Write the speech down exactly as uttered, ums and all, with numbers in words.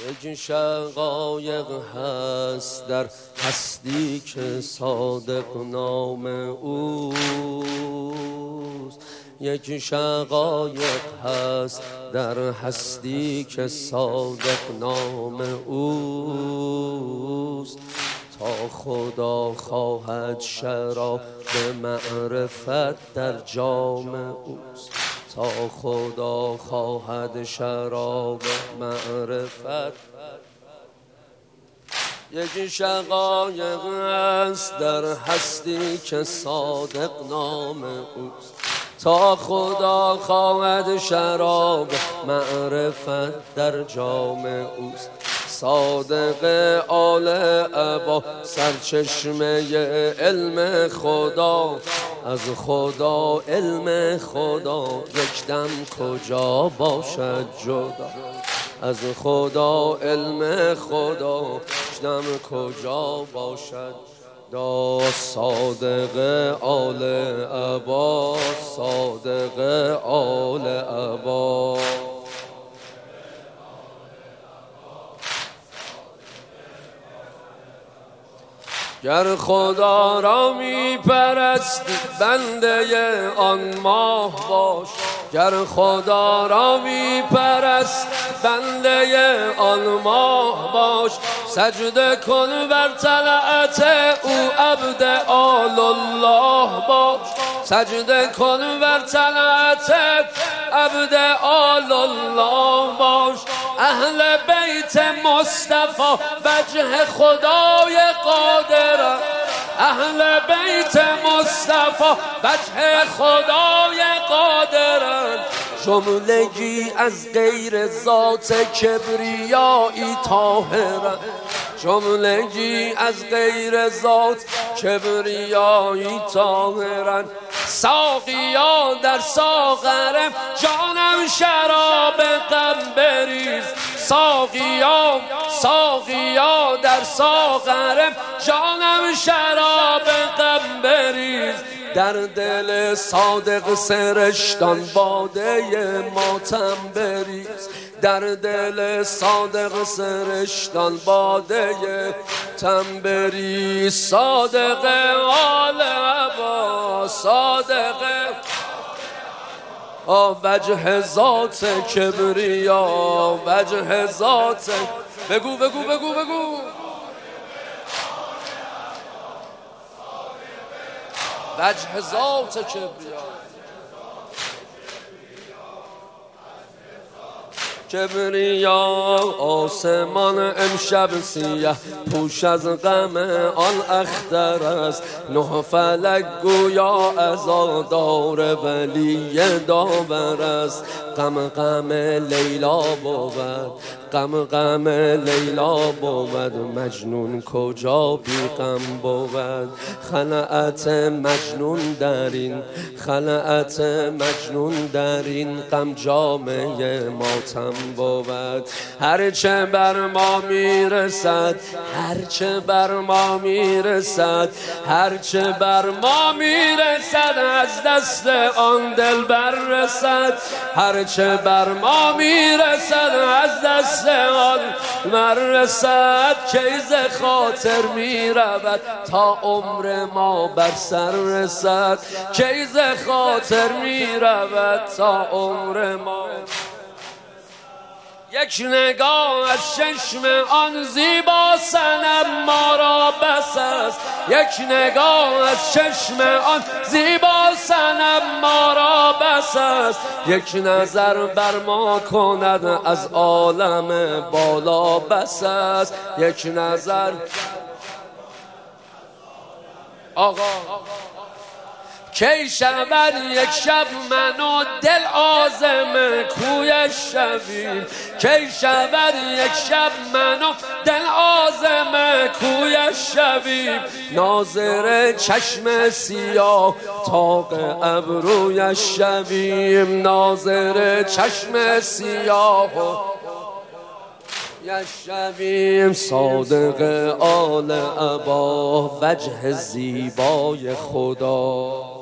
یک شقایق هست در هستی که صادق نام اوست. یک شقایق هست در هستی که صادق نام اوست. تا خدا خواهد شراب معرفت در جام اوست. تا خدا خواهد شراب معرفت. یک شقایق است در هستی که صادق نام اوست. تا خدا خواهد شراب معرفت در جام اوست. صادق آل ابا سرچشمه علم خدا. از خدا علم خدا یک دم کجا باشد جدا. از خدا علم خدا یک دم کجا باشد دا. صادق آل ابا صادق آل ابا. گر خدا را می پرستی بنده آن ماه باش. گر خدا را می پرست بنده آن ماه باش. سجده کن بر طلعت او عبد آل الله باش. سجده کن بر طلعت عبد آل الله باش. اهل بیت مصطفی وجه خدای قادر. اهل بیت مصطفی وجه خدای قادر. جملگی از غیر ذات کبریایی طاهرند. جملگی از غیر ذات کبریایی طاهرند. ساقیا در ساغرم جانم شراب غم بریز. ساقیا ساقیا در ساغرم جانم شراب غم بریز. در دل صادق سرشتان باده ماتم بریز. در دل صادق سرشتان باده تم بریز. صادق آل ابا صادق وجه ذات کبریا وجه ذات. بگو بگو بگو بگو وجه ذات کبریا. کبریا آسمان امشب سیه پوش از غم آن اختر است. نه فلک گویا عزادار ولی داور است. غم غم لیلا بود غم غم لیلا بود. مجنون کجا بی غم بود. خلعت مجنون در این خلعت مجنون در این غم جامه ماتم بود. هرچه بر ما میرسد هرچه بر ما میرسد هرچه بر ما میرسد از دست آن دلبر رسد. هرچه بر ما میرسد از دست آن دلبر رسد. کیز خاطر میرود تا عمر ما بر سر رسد. کیز خاطر میرود تا عمر ما. یک نگاه از چشم آن زیبا صنم ما را بس است. یک نگاه از چشم آن زیبا صنم ما را بس است. یک نظر بر ما کند از عالم بالا بس است. یک نظر آقا کی شود یک شب من و دل عازم کویش شویم. کی شود یک شب من و دل عازم کویش شویم. ناظر چشم سیاه طاق ابرویش شویم. ناظر چشم سیاه یشویم. صادق آل ابا وجه زیبای خدا.